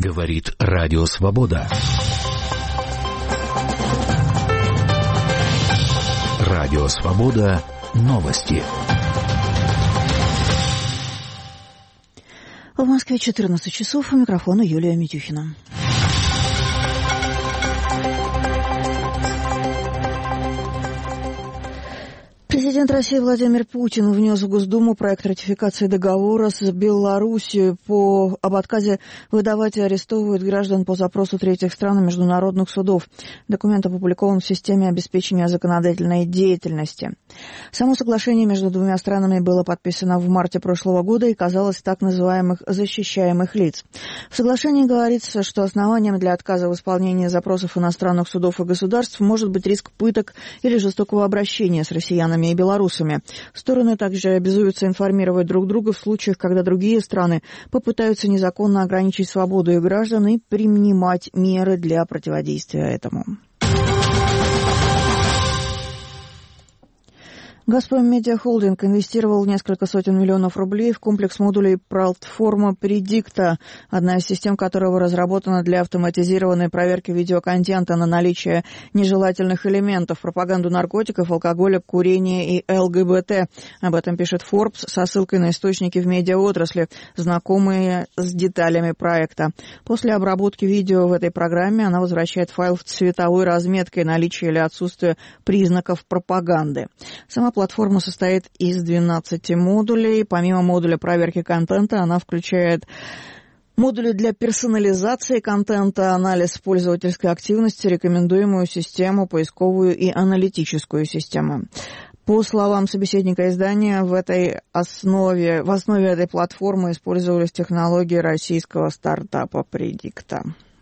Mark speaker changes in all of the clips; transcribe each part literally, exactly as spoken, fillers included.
Speaker 1: Говорит Радио Свобода. Радио Свобода. Новости.
Speaker 2: В Москве четырнадцать часов. У микрофона Юлия Митюхина. Президент России Владимир Путин внес в Госдуму проект ратификации договора с Белоруссией по, об отказе выдавать и арестовывать граждан по запросу третьих стран и международных судов. Документ опубликован в системе обеспечения законодательной деятельности. Само соглашение между двумя странами было подписано в марте прошлого года и касалось так называемых защищаемых лиц. В соглашении говорится, что основанием для отказа в исполнении запросов иностранных судов и государств может быть риск пыток или жестокого обращения с россиянами и белорусами. Стороны также обязуются информировать друг друга в случаях, когда другие страны попытаются незаконно ограничить свободу их граждан и принимать меры для противодействия этому. «Газпром Медиа Холдинг» инвестировал несколько сотен миллионов рублей в комплекс модулей платформы «Предикта», одна из систем которого разработана для автоматизированной проверки видеоконтента на наличие нежелательных элементов, пропаганду наркотиков, алкоголя, курения и ЛГБТ. Об этом пишет Forbes со ссылкой на источники в медиаотрасли, знакомые с деталями проекта. После обработки видео в этой программе она возвращает файл в цветовой разметкой наличие или отсутствие признаков пропаганды. Сама платформа состоит из двенадцати модулей. Помимо модуля проверки контента, она включает модули для персонализации контента, анализ пользовательской активности, рекомендуемую систему, поисковую и аналитическую систему. По словам собеседника издания, в этой основе, в основе этой платформы использовались технологии российского стартапа «Предикта».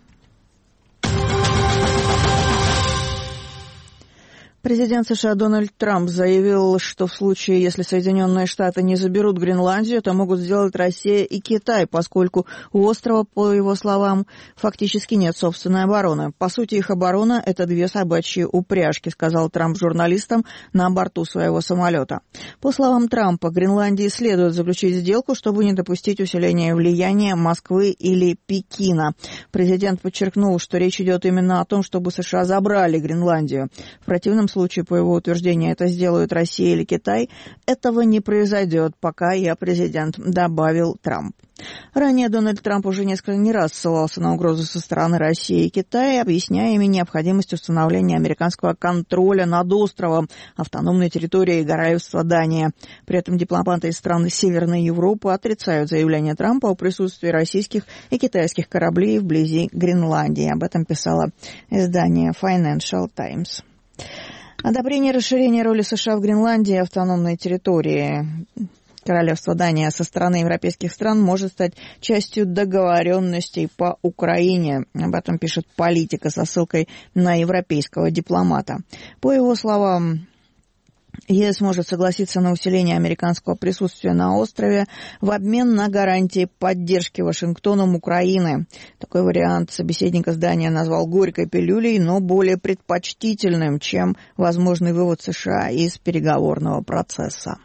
Speaker 2: Президент США Дональд Трамп заявил, что в случае, если Соединенные Штаты не заберут Гренландию, то могут сделать Россия и Китай, поскольку у острова, по его словам, фактически нет собственной обороны. По сути, их оборона – это две собачьи упряжки, сказал Трамп журналистам на борту своего самолета. По словам Трампа, Гренландии следует заключить сделку, чтобы не допустить усиления влияния Москвы или Пекина. Президент подчеркнул, что речь идет именно о том, чтобы США забрали Гренландию. В противном случае, по его утверждению, это сделают Россия или Китай, этого не произойдет, пока я президент, добавил Трамп. Ранее Дональд Трамп уже несколько не раз ссылался на угрозы со стороны России и Китая, объясняя ими необходимость установления американского контроля над островом, автономной территорией королевства Дания. При этом дипломаты из стран Северной Европы отрицают заявление Трампа о присутствии российских и китайских кораблей вблизи Гренландии. Об этом писало издание Financial Times. Одобрение расширения роли США в Гренландии и автономной территории королевства Дания со стороны европейских стран может стать частью договоренностей по Украине. Об этом пишет «Политика» со ссылкой на европейского дипломата. По его словам, ЕС может согласиться на усиление американского присутствия на острове в обмен на гарантии поддержки Вашингтоном Украины. Такой вариант собеседник издания назвал горькой пилюлей, но более предпочтительным, чем возможный вывод США из переговорного процесса.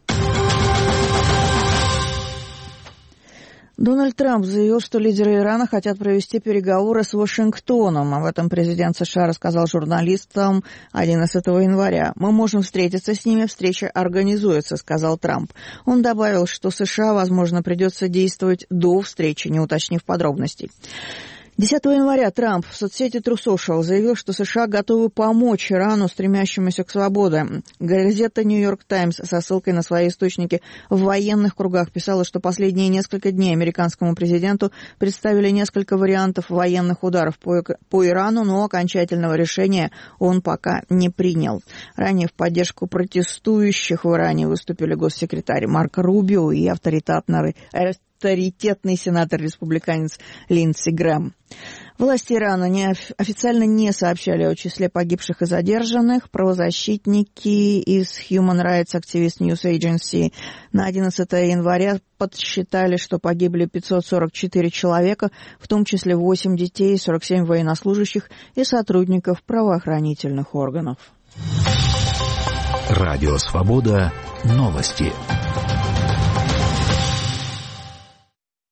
Speaker 2: Дональд Трамп заявил, что лидеры Ирана хотят провести переговоры с Вашингтоном. Об этом президент США рассказал журналистам одиннадцатого января. «Мы можем встретиться с ними, встреча организуется», — сказал Трамп. Он добавил, что США, возможно, придется действовать до встречи, не уточнив подробностей. десятого января Трамп в соцсети True Social заявил, что США готовы помочь Ирану, стремящемуся к свободе. Газета New York Times со ссылкой на свои источники в военных кругах писала, что последние несколько дней американскому президенту представили несколько вариантов военных ударов по, по Ирану, но окончательного решения он пока не принял. Ранее в поддержку протестующих в Иране выступили госсекретарь Марко Рубио и авторитетный авторитетный сенатор-республиканец Линдси Грэм. Власти Ирана не, официально не сообщали о числе погибших и задержанных. Правозащитники из Human Rights Activist News Agency на одиннадцатого января подсчитали, что погибли пятьсот сорок четыре человека, в том числе восемь детей, сорок семь военнослужащих и сотрудников правоохранительных органов.
Speaker 1: Радио Свобода. Новости.